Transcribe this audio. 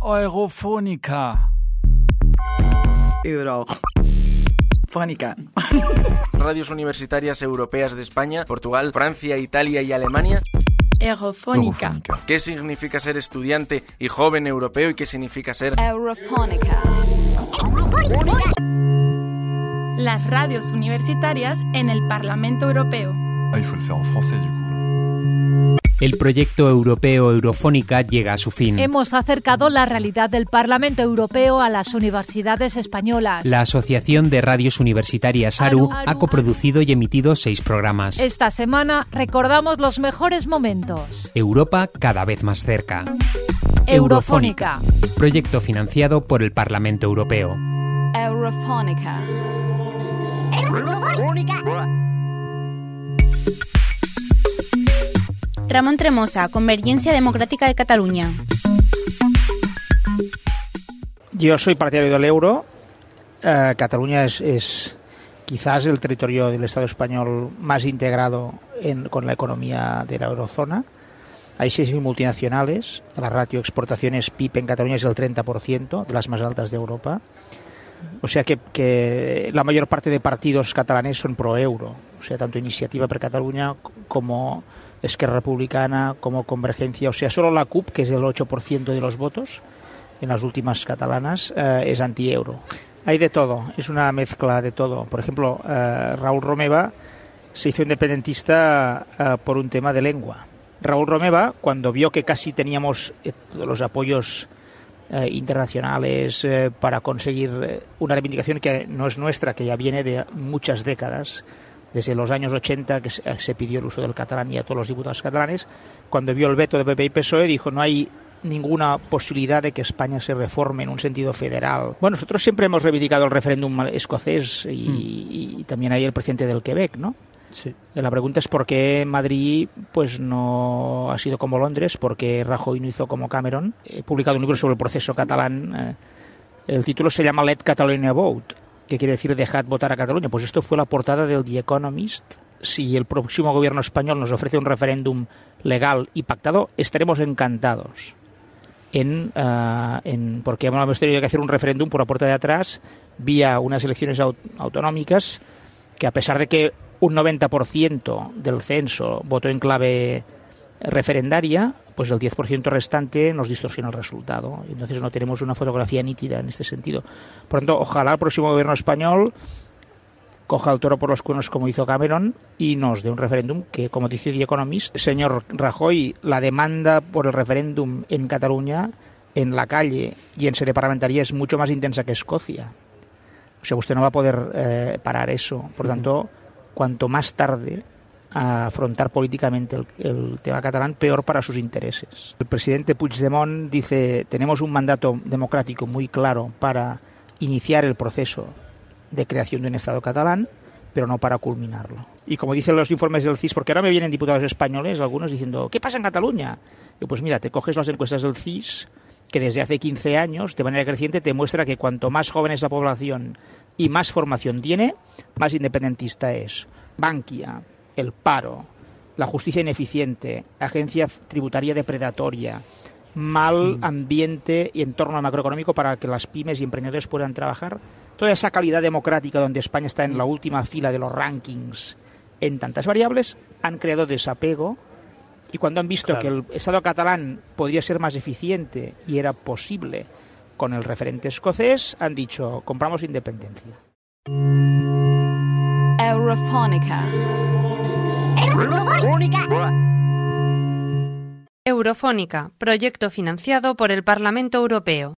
Eurofónica. Eurofónica. Radios universitarias europeas de España, Portugal, Francia, Italia y Alemania. Eurofónica. ¿Qué significa ser estudiante y joven europeo y qué significa ser Eurofónica? Las radios universitarias en el Parlamento Europeo. Ah, il faut le faire en français du coup. El proyecto europeo Eurofónica llega a su fin. Hemos acercado la realidad del Parlamento Europeo a las universidades españolas. La Asociación de Radios Universitarias ARU ha coproducido y emitido 6 programas. Esta semana recordamos los mejores momentos. Europa cada vez más cerca. Eurofónica. Proyecto financiado por el Parlamento Europeo. Eurofónica. Ramón Tremosa, Convergencia Democrática de Cataluña. Yo soy partidario del euro. Cataluña es quizás el territorio del Estado español más integrado con la economía de la eurozona. Hay 6.000 multinacionales. La ratio exportaciones PIB en Cataluña es el 30%, de las más altas de Europa. O sea que la mayor parte de partidos catalanes son pro-euro. O sea, tanto Iniciativa per Catalunya como Esquerra Republicana, como Convergencia. O sea, solo la CUP, que es el 8% de los votos en las últimas catalanas, es anti-euro. Hay de todo, es una mezcla de todo. Por ejemplo, Raúl Romeva se hizo independentista por un tema de lengua. Raúl Romeva, cuando vio que casi teníamos los apoyos internacionales para conseguir una reivindicación que no es nuestra, que ya viene de muchas décadas, desde los años 80 que se pidió el uso del catalán y a todos los diputados catalanes, cuando vio el veto de PP y PSOE dijo no hay ninguna posibilidad de que España se reforme en un sentido federal. Bueno, nosotros siempre hemos reivindicado el referéndum escocés y también hay el presidente del Quebec, ¿no? Sí. La pregunta es por qué Madrid pues no ha sido como Londres, por qué Rajoy no hizo como Cameron. He publicado un libro sobre el proceso catalán. El título se llama Let Catalonia Vote, que quiere decir dejad votar a Cataluña. Pues esto fue la portada del The Economist. Si el próximo gobierno español nos ofrece un referéndum legal y pactado, estaremos encantados. Porque hemos tenido que hacer un referéndum por la puerta de atrás vía unas elecciones autonómicas que, a pesar de que un 90% del censo votó en clave referendaria, pues el 10% restante nos distorsiona el resultado. Entonces no tenemos una fotografía nítida en este sentido. Por lo tanto, ojalá el próximo gobierno español coja el toro por los cuernos como hizo Cameron y nos dé un referéndum que, como dice The Economist, señor Rajoy, la demanda por el referéndum en Cataluña, en la calle y en sede parlamentaria es mucho más intensa que Escocia. O sea, usted no va a poder parar eso. Por tanto, cuanto más tarde a afrontar políticamente el tema catalán, peor para sus intereses. El presidente Puigdemont dice, tenemos un mandato democrático muy claro para iniciar el proceso de creación de un Estado catalán, pero no para culminarlo. Y como dicen los informes del CIS, porque ahora me vienen diputados españoles, algunos diciendo, ¿qué pasa en Cataluña? Y pues mira, te coges las encuestas del CIS, que desde hace 15 años, de manera creciente, te muestra que cuanto más joven es la población y más formación tiene, más independentista es. Bankia, el paro, la justicia ineficiente, agencia tributaria depredatoria, mal ambiente y entorno macroeconómico para que las pymes y emprendedores puedan trabajar. Toda esa calidad democrática donde España está en la última fila de los rankings en tantas variables, han creado desapego y cuando han visto que el Estado catalán podría ser más eficiente y era posible con el referente escocés, han dicho, compramos independencia. Eurofónica. Eurofónica, proyecto financiado por el Parlamento Europeo.